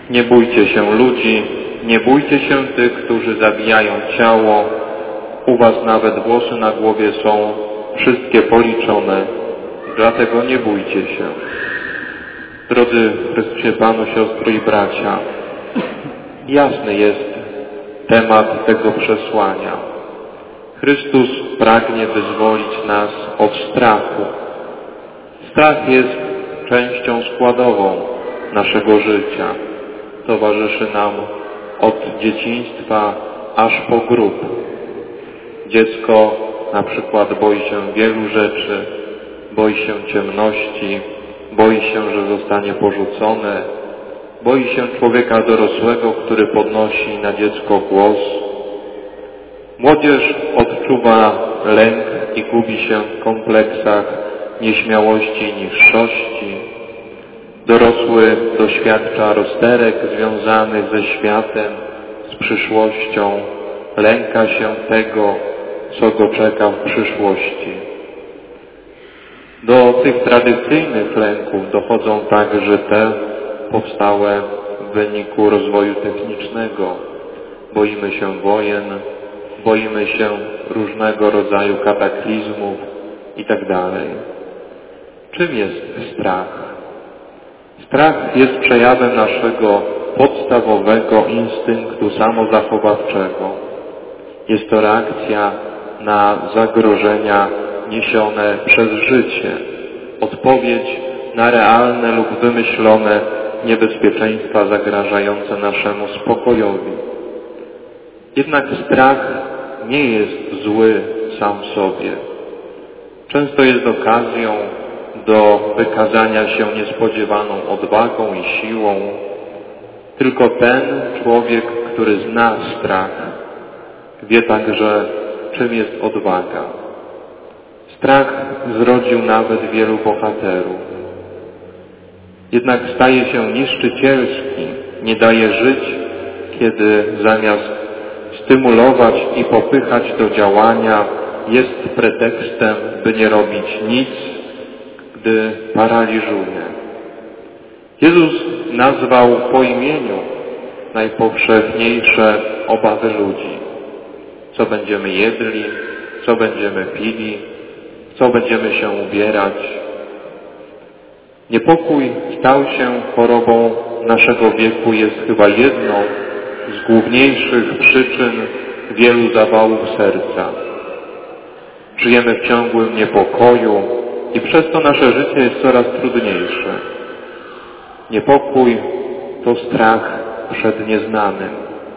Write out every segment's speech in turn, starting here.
Nie bójcie się ludzi, nie bójcie się tych, którzy zabijają ciało. U was nawet włosy na głowie są wszystkie policzone, dlatego nie bójcie się. Drodzy w Chrystusie Panu, siostry i bracia, jasny jest temat tego przesłania. Chrystus pragnie wyzwolić nas od strachu. Strach jest częścią składową naszego życia. Towarzyszy nam od dzieciństwa aż po grób. Dziecko na przykład boi się wielu rzeczy, boi się ciemności, boi się, że zostanie porzucone, boi się człowieka dorosłego, który podnosi na dziecko głos. Młodzież odczuwa lęk i gubi się w kompleksach nieśmiałości i niższości. Dorosły doświadcza rozterek związanych ze światem, z przyszłością, lęka się tego, co go czeka w przyszłości. Do tych tradycyjnych lęków dochodzą także te powstałe w wyniku rozwoju technicznego. Boimy się wojen, boimy się różnego rodzaju kataklizmów itd. Czym jest strach? Strach jest przejawem naszego podstawowego instynktu samozachowawczego. Jest to reakcja na zagrożenia niesione przez życie, odpowiedź na realne lub wymyślone niebezpieczeństwa zagrażające naszemu spokojowi. Jednak strach nie jest zły sam w sobie. Często jest okazją do wykazania się niespodziewaną odwagą i siłą. Tylko ten człowiek, który zna strach, wie także, czym jest odwaga. Strach zrodził nawet wielu bohaterów. Jednak staje się niszczycielski, nie daje żyć, kiedy zamiast stymulować i popychać do działania, jest pretekstem, by nie robić nic, gdy paraliżuje. Jezus nazwał po imieniu najpowszechniejsze obawy ludzi. Co będziemy jedli, co będziemy pili, co będziemy się ubierać. Niepokój stał się chorobą naszego wieku, jest chyba jedną z główniejszych przyczyn wielu zawałów serca. Żyjemy w ciągłym niepokoju i przez to nasze życie jest coraz trudniejsze. Niepokój to strach przed nieznanym.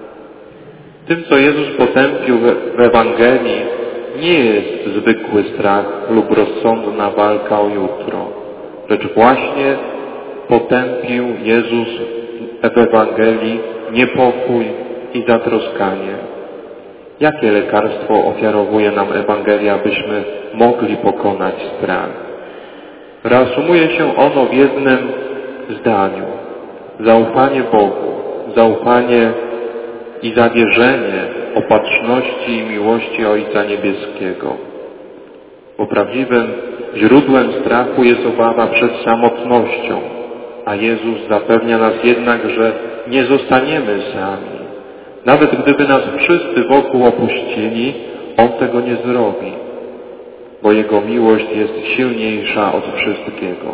Tym, co Jezus potępił w Ewangelii, nie jest zwykły strach lub rozsądna walka o jutro, lecz właśnie potępił Jezus w Ewangelii niepokój i zatroskanie. Jakie lekarstwo ofiarowuje nam Ewangelia, abyśmy mogli pokonać strach? Reasumuje się ono w jednym zdaniu. Zaufanie Bogu, zaufanie i zawierzenie opatrzności i miłości Ojca Niebieskiego. Bo prawdziwym źródłem strachu jest obawa przed samotnością, a Jezus zapewnia nas jednak, że nie zostaniemy sami. Nawet gdyby nas wszyscy wokół opuścili, On tego nie zrobi, bo Jego miłość jest silniejsza od wszystkiego.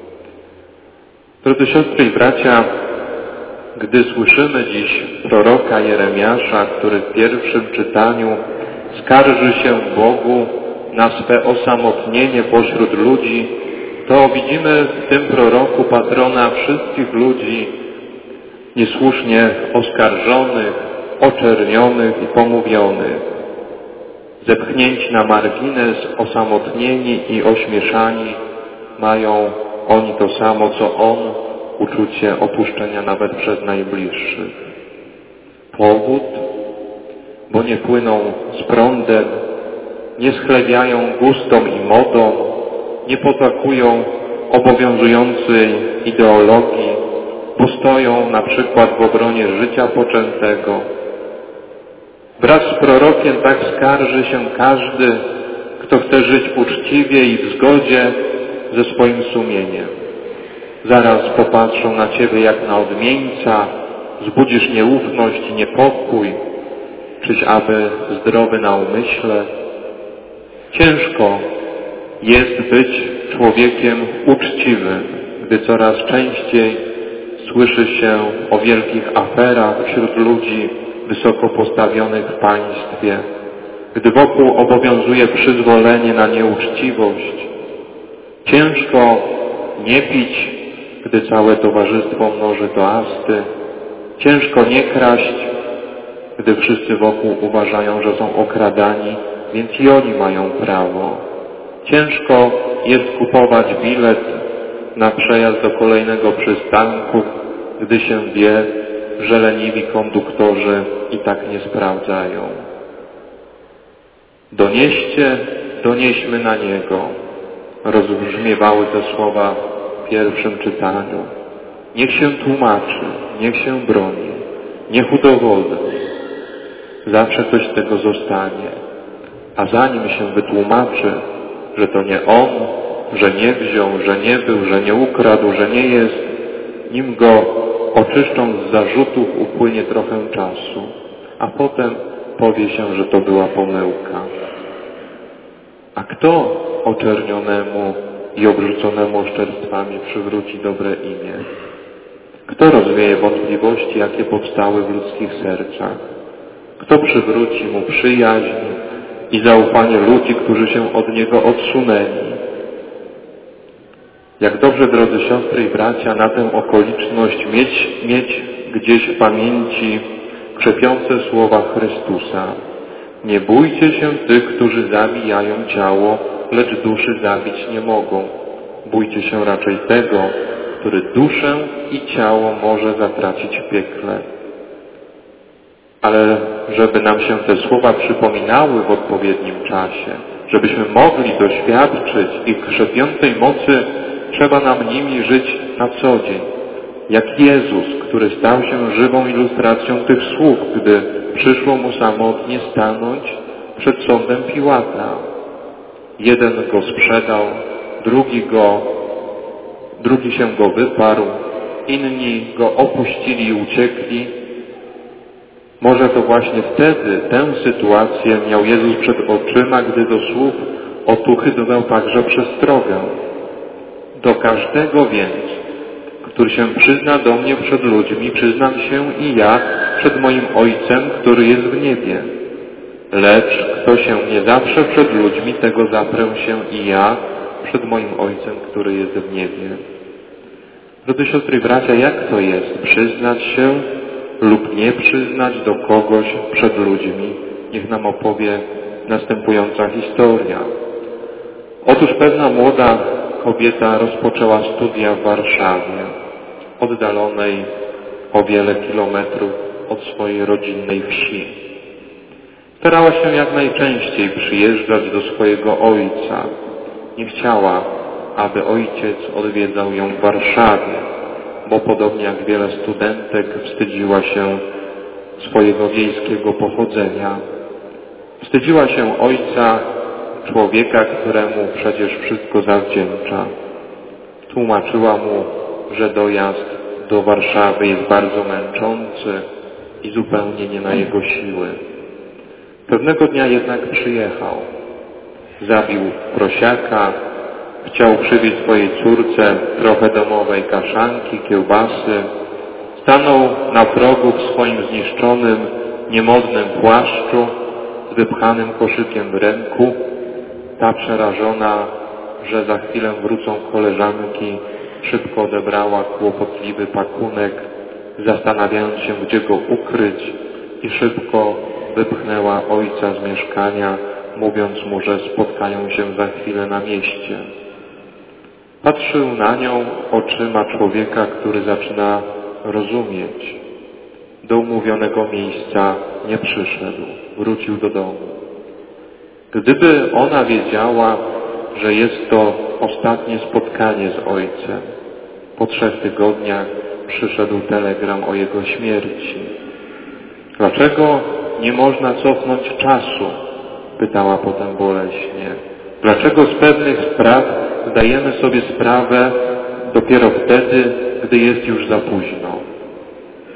Drodzy siostry i bracia, gdy słyszymy dziś proroka Jeremiasza, który w pierwszym czytaniu skarży się Bogu na swe osamotnienie pośród ludzi, to widzimy w tym proroku patrona wszystkich ludzi niesłusznie oskarżonych, oczernionych i pomówionych. Zepchnięci na margines, osamotnieni i ośmieszani, mają oni to samo, co on, uczucie opuszczenia nawet przez najbliższych. Powód? Bo nie płyną z prądem, nie schlebiają gustom i modom, nie potakują obowiązującej ideologii, bo stoją na przykład w obronie życia poczętego. Wraz z prorokiem tak skarży się każdy, kto chce żyć uczciwie i w zgodzie ze swoim sumieniem. Zaraz popatrzą na Ciebie jak na odmieńca, wzbudzisz nieufność i niepokój, czyś aby zdrowy na umyśle. Ciężko jest być człowiekiem uczciwym, gdy coraz częściej słyszy się o wielkich aferach wśród ludzi wysoko postawionych w państwie, gdy wokół obowiązuje przyzwolenie na nieuczciwość. Ciężko nie pić, gdy całe towarzystwo mnoży toasty. Ciężko nie kraść, gdy wszyscy wokół uważają, że są okradani, więc i oni mają prawo. Ciężko jest kupować bilet na przejazd do kolejnego przystanku, gdy się wie, że leniwi konduktorzy i tak nie sprawdzają. Donieśmy na Niego. Rozbrzmiewały te słowa w pierwszym czytaniu. Niech się tłumaczy, niech się broni, niech udowodni. Zawsze coś z tego zostanie. A zanim się wytłumaczy, że to nie on, że nie wziął, że nie był, że nie ukradł, że nie jest, nim go oczyszczą z zarzutów, upłynie trochę czasu, a potem powie się, że to była pomyłka. A kto oczernionemu i obrzuconemu oszczerstwami przywróci dobre imię? Kto rozwieje wątpliwości, jakie powstały w ludzkich sercach? Kto przywróci mu przyjaźń i zaufanie ludzi, którzy się od niego odsunęli? Jak dobrze, drodzy siostry i bracia, na tę okoliczność mieć gdzieś w pamięci krzepiące słowa Chrystusa. Nie bójcie się tych, którzy zabijają ciało, lecz duszy zabić nie mogą. Bójcie się raczej tego, który duszę i ciało może zatracić w piekle. Ale żeby nam się te słowa przypominały w odpowiednim czasie, żebyśmy mogli doświadczyć ich krzepiącej mocy, trzeba nam nimi żyć na co dzień. Jak Jezus, który stał się żywą ilustracją tych słów, gdy przyszło mu samotnie stanąć przed sądem Piłata. Jeden go sprzedał, drugi się go wyparł, inni go opuścili i uciekli. Może to właśnie wtedy tę sytuację miał Jezus przed oczyma, gdy do słów otuchy dodał także przestrogę. Do każdego więc, który się przyzna do mnie przed ludźmi, przyznam się i ja przed moim Ojcem, który jest w niebie. Lecz kto się nie zaprze przed ludźmi, tego zaprę się i ja przed moim Ojcem, który jest w niebie. Drodzy siostry i bracia, jak to jest przyznać się lub nie przyznać do kogoś przed ludźmi? Niech nam opowie następująca historia. Otóż pewna młoda kobieta rozpoczęła studia w Warszawie, oddalonej o wiele kilometrów od swojej rodzinnej wsi. Starała się jak najczęściej przyjeżdżać do swojego ojca. Nie chciała, aby ojciec odwiedzał ją w Warszawie, bo podobnie jak wiele studentek wstydziła się swojego wiejskiego pochodzenia. Wstydziła się ojca, człowieka, któremu przecież wszystko zawdzięcza. Tłumaczyła mu, że dojazd do Warszawy jest bardzo męczący i zupełnie nie na jego siły. Pewnego dnia jednak przyjechał. Zabił prosiaka, chciał przywieźć swojej córce trochę domowej kaszanki, kiełbasy. Stanął na progu w swoim zniszczonym, niemodnym płaszczu z wypchanym koszykiem w ręku. Ta przerażona, że za chwilę wrócą koleżanki, szybko odebrała kłopotliwy pakunek, zastanawiając się, gdzie go ukryć, i szybko wypchnęła ojca z mieszkania, mówiąc mu, że spotkają się za chwilę na mieście. Patrzył na nią oczyma człowieka, który zaczyna rozumieć. Do umówionego miejsca nie przyszedł, wrócił do domu. Gdyby ona wiedziała, że jest to ostatnie spotkanie z ojcem, po 3 tygodniach przyszedł telegram o jego śmierci. Dlaczego nie można cofnąć czasu? Pytała potem boleśnie. Dlaczego z pewnych spraw zdajemy sobie sprawę dopiero wtedy, gdy jest już za późno?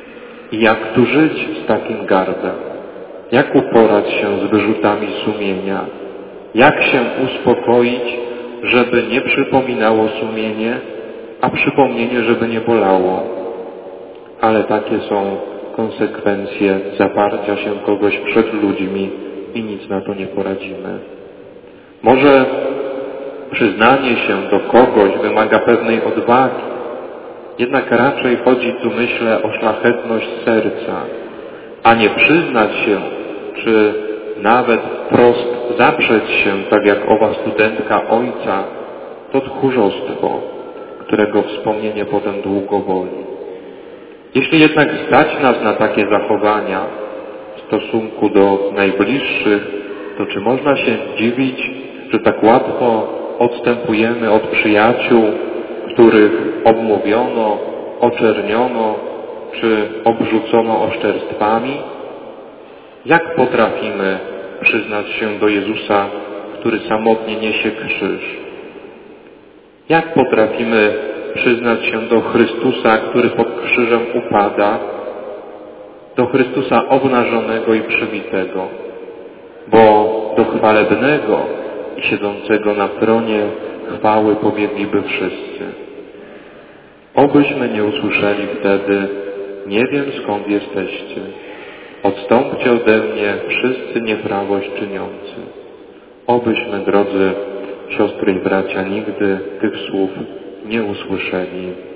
I jak tu żyć z takim gardem? Jak uporać się z wyrzutami sumienia? Jak się uspokoić, żeby nie przypominało sumienie, a przypomnienie, żeby nie bolało? Ale takie są konsekwencje zaparcia się kogoś przed ludźmi i nic na to nie poradzimy. Może przyznanie się do kogoś wymaga pewnej odwagi, jednak raczej chodzi tu, myślę, o szlachetność serca, a nie przyznać się, czy nawet wprost zaprzeć się, tak jak owa studentka ojca, to tchórzostwo, którego wspomnienie potem długo boli. Jeśli jednak stać nas na takie zachowania w stosunku do najbliższych, to czy można się dziwić, że tak łatwo odstępujemy od przyjaciół, których obmówiono, oczerniono czy obrzucono oszczerstwami? Jak potrafimy przyznać się do Jezusa, który samotnie niesie krzyż? Jak potrafimy przyznać się do Chrystusa, który pod krzyżem upada, do Chrystusa obnażonego i przybitego? Bo do chwalebnego i siedzącego na tronie chwały pobiegliby wszyscy. Obyśmy nie usłyszeli wtedy: nie wiem, skąd jesteście. Odstąpcie ode mnie wszyscy nieprawość czyniący. Obyśmy, drodzy siostry i bracia, nigdy tych słów nie usłyszeli.